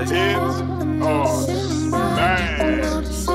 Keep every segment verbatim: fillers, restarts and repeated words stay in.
hits are mad.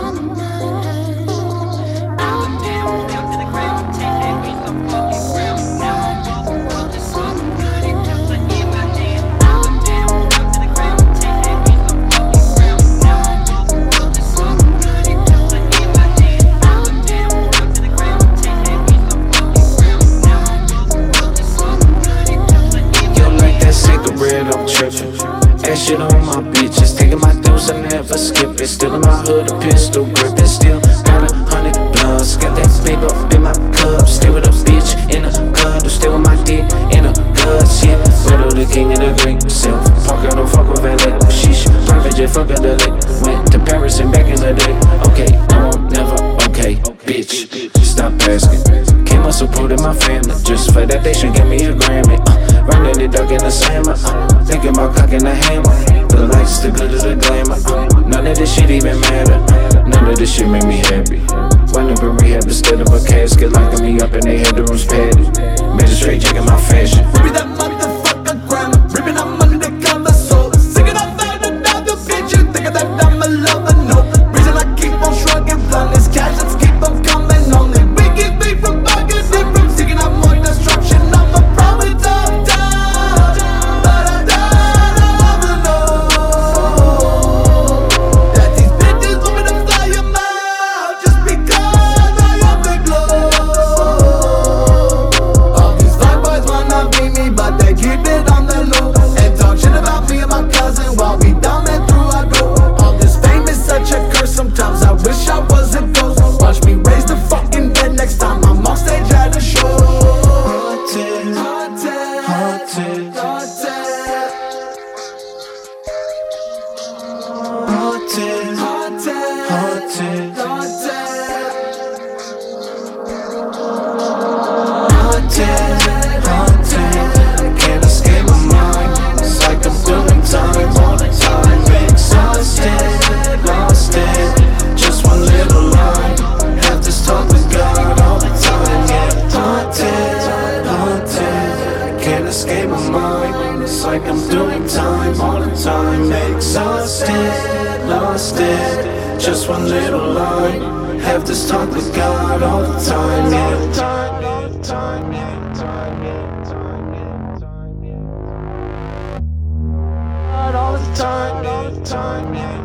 I'm trippin'. That shit on my bitches. Taking my dose, I never skip it. Still in my hood, a pistol grippin'. Still got a hundred blunts. Got that paper up in my cup. Stay with a bitch in a condo. Stay with my dick in a guts, yeah. Riddle the king of the great self. Parker don't fuck with L A. Sheesh, private jet, fuck at the lake. Went to Paris and back in the day. Okay, no, I'm never okay, bitch. Stop asking. Came up supporting my family. Just for that, they should give me a Grammy. Uh, Running the dark in the summer, uh, thinking about cocking the hammer. The lights, the glitter, the glamour. Uh, none of this shit even matter. None of this shit make me happy. Wound up in rehab instead of a casket, locking me up and they had the rooms padded. Magistrate checking my fashion. Ripping that motherfucker grammar, ripping that money to cover soul. Singing I found another bitch, you thinking that I'm a lover, no. Reason I keep on shrugging, blunt is cash, let's keep on coming. Only we get beat from bugging, from seeking out more destruction. I'm a prophet of Haunted, haunted, haunted, haunted. Can't escape my mind. It's like I'm doing time all the time. Exhausted, lost it. Just one little line. Have this talk with God all the time. Yeah, haunted, haunted. Can't escape my mind. It's like I'm doing time all the time. Exhausted, lost it. Just one little line. Have this talk with God all the time. Yeah. All the time, all the time, yeah.